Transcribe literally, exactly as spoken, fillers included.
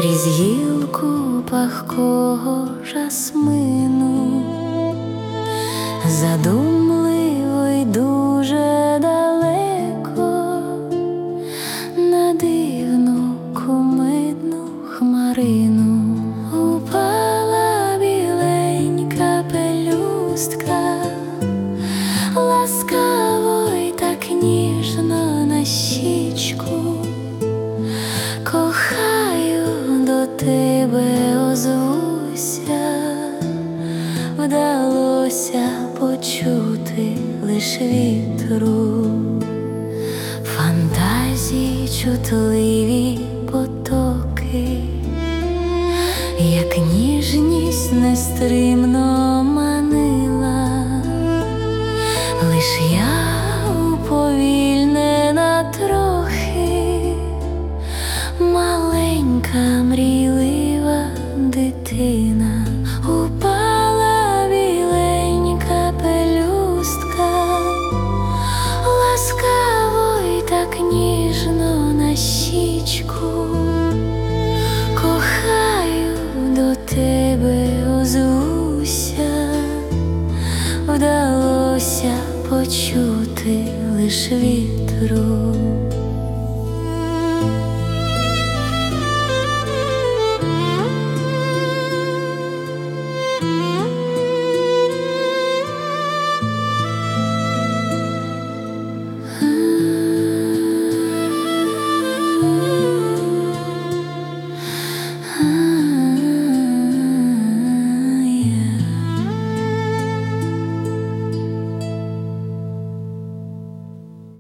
крізь гілку пахкого жасмину, задумливо й дуже далеко, на дивну кумедну хмарину упала біленька пелюстка, ласкаво й так ніжно на щічку. Кохаю, до тебе озвуся, вдалося почути лиш вітру, фантазії чутливі потоки, як ніжність нестримно манила, лиш я уповільнена трохи, маленька мрійлива дитина. Упала біленька пелюстка, ласкаво й так ніжно на щічку. Кохаю, до тебе озвуся, вдалося почути лиш вітру.